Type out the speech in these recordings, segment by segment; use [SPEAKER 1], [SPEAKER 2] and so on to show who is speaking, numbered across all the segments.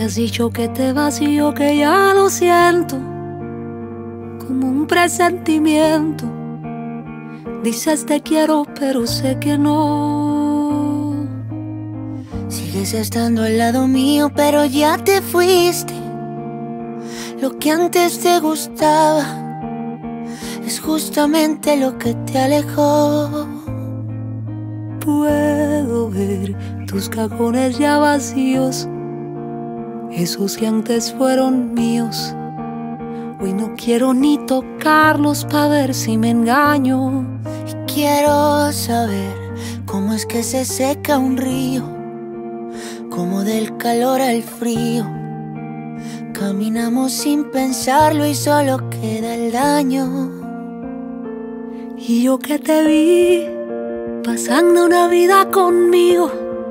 [SPEAKER 1] has dicho que te vas y yo que ya lo siento, como un presentimiento. Dices te quiero, pero sé que no.
[SPEAKER 2] Sigues estando al lado mío, pero ya te fuiste. Lo que antes te gustaba es justamente lo que te alejó.
[SPEAKER 1] Puedo ver tus cajones ya vacíos, esos que antes fueron míos. Hoy no quiero ni tocarlos pa' ver si me engaño.
[SPEAKER 2] Y quiero saber cómo es que se seca un río, cómo del calor al frío caminamos sin pensarlo y solo queda el daño.
[SPEAKER 1] Y yo que te vi pasando una vida conmigo,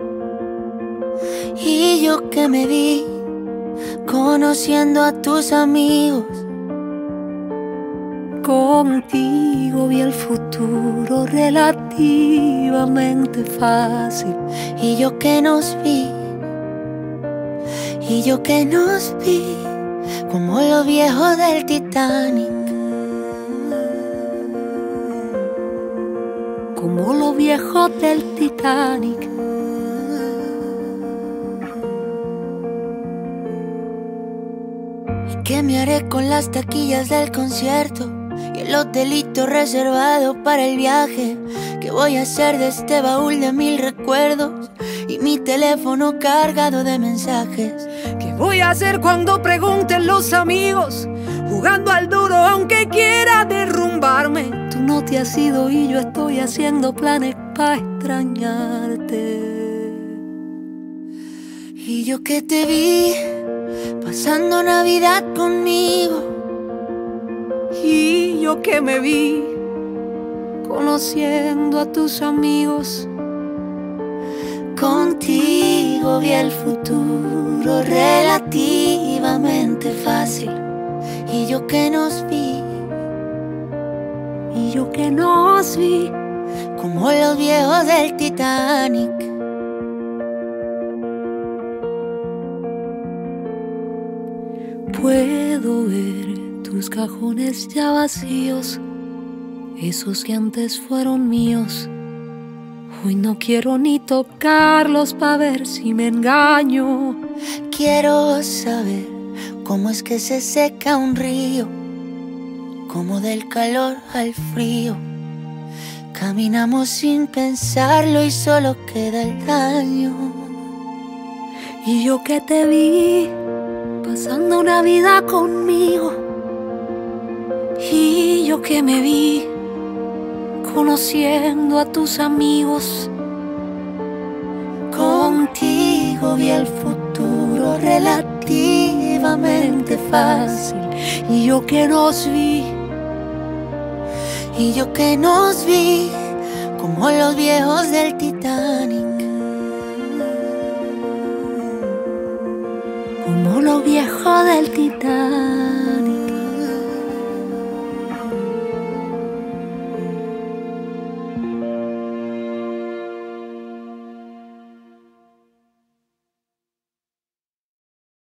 [SPEAKER 2] y yo que me vi conociendo a tus amigos.
[SPEAKER 1] contigo vi el futuro relativamente fácil.
[SPEAKER 2] Y yo que nos vi, y yo que nos vi como los viejos del Titanic.
[SPEAKER 1] Como los viejos del Titanic.
[SPEAKER 2] ¿Y qué me haré con las taquillas del concierto y el hotelito reservado para el viaje? ¿Qué voy a hacer de este baúl de 1000 recuerdos y mi teléfono cargado de mensajes?
[SPEAKER 1] ¿Qué voy a hacer cuando pregunten los amigos? Jugando al duro aunque quiera derrumbarme. Tú no te has ido y yo estoy haciendo planes pa' extrañarte.
[SPEAKER 2] Y yo que te vi pasando Navidad conmigo,
[SPEAKER 1] y yo que me vi conociendo a tus amigos.
[SPEAKER 2] contigo vi el futuro relativamente fácil. Y yo que nos vi,
[SPEAKER 1] y yo que nos vi
[SPEAKER 2] como los viejos del Titanic.
[SPEAKER 1] Puedo ver tus cajones ya vacíos, esos que antes fueron míos. Hoy no quiero ni tocarlos pa' ver si me engaño.
[SPEAKER 2] Quiero saber cómo es que se seca un río, cómo del calor al frío caminamos sin pensarlo y solo queda el daño.
[SPEAKER 1] Y yo que te vi pasando una vida conmigo, y yo que me vi conociendo a tus amigos.
[SPEAKER 2] Contigo vi el futuro relativamente fácil.
[SPEAKER 1] Y yo que nos vi,
[SPEAKER 2] y yo que nos vi como los viejos del Titanic.
[SPEAKER 1] como los viejos del Titanic.